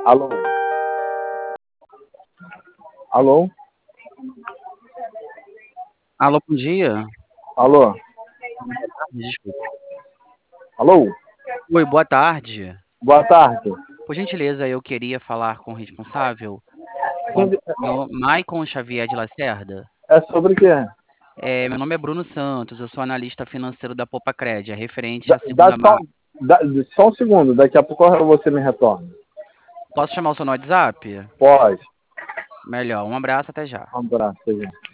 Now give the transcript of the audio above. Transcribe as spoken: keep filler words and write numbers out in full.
Alô? Alô? Alô, bom dia. Alô? Desculpa. Alô? Oi, boa tarde. Boa tarde. Por gentileza, eu queria falar com o responsável, com o senhor Maicon Xavier de Lacerda. É sobre o quê? É, meu nome é Bruno Santos, eu sou analista financeiro da Poupacred, é referente Dá, à dá segunda só, ma... dá, só um segundo, daqui a pouco você me retorna. Posso chamar o seu no WhatsApp? Pode. Melhor, um abraço, até já. Um abraço.